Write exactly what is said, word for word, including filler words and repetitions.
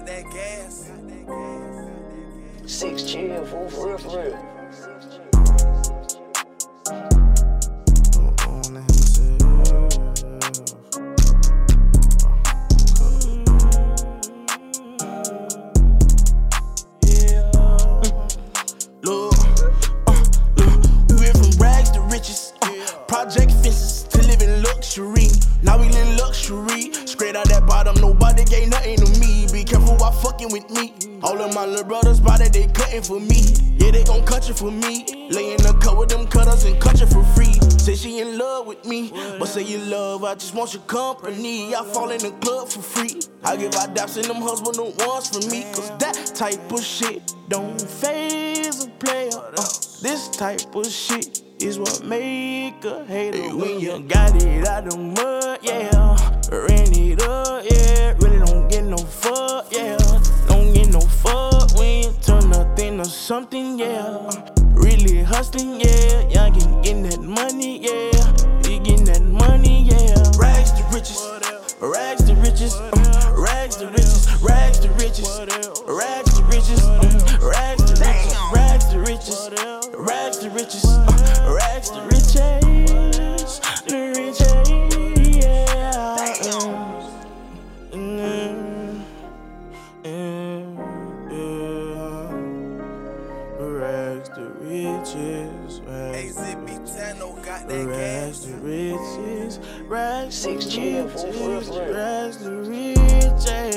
got that gas. Six chill, fool, for real, for real. Project fences to live in luxury. Now we live luxury. Straight out that bottom, nobody gave nothing to me. Be careful while fucking with me. All of my little brothers body, they cutting for me. Yeah, they gon' cut you for me. Lay in the cut with them cutters and cut you for free. Say she in love with me, but say you love, I just want your company. I fall in the club for free. I give out daps and them husband the ones for me. Cause that type of shit don't faze a player. Uh, this type of shit is what make a hater. Hey, when you got it out the mud, yeah. Ran it up, yeah. Really don't get no fuck, yeah. Don't get no fuck when you turn nothing to something, yeah. Really hustling, yeah. Y'all can get that money, yeah. You getting that money, yeah. Rags to riches, rags to riches, uh, rags to riches, rags to riches, rags to riches, uh, rags to riches, rags to riches, rags to riches, uh, rags to riches, the riches, yeah. Mm, mm, yeah. Rags to riches, rags A Z B Tano got that rags gas. to riches, rags Six to chill, fool, for real, riches, for real. rags to riches.